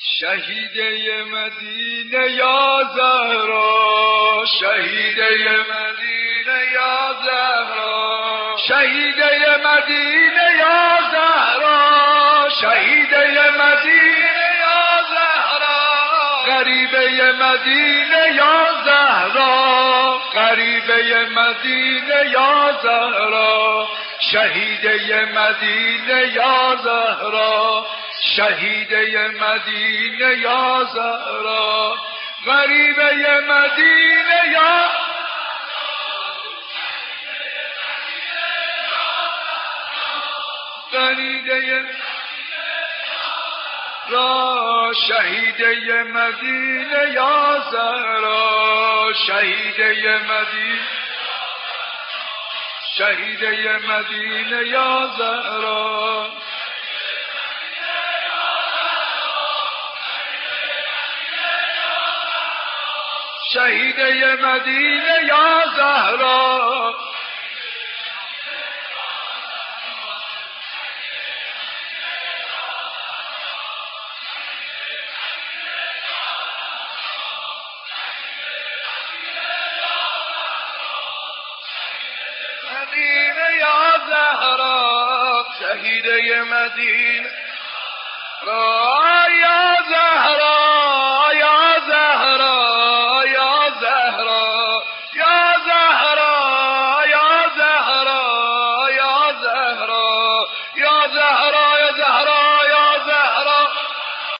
شهیده مدینه یا زهرا، شهیده مدینه یا زهرا، شهیده مدینه یا زهرا، شهیده مدینه یا زهرا، غریبه مدینه یا زهرا، غریبه مدینه یا زهرا، شهیده مدینه یا زهرا، شهیده مدینه یا زهرا، غریبه مدینه یا غریبه را، شهیده مدینه یا زهرا، شهیده مدینه، شهیده مدینه یا زهرا، شهیده مدینه یا زهرا، مدینه یا زهرا، شهیده مدینه را یا زهرا،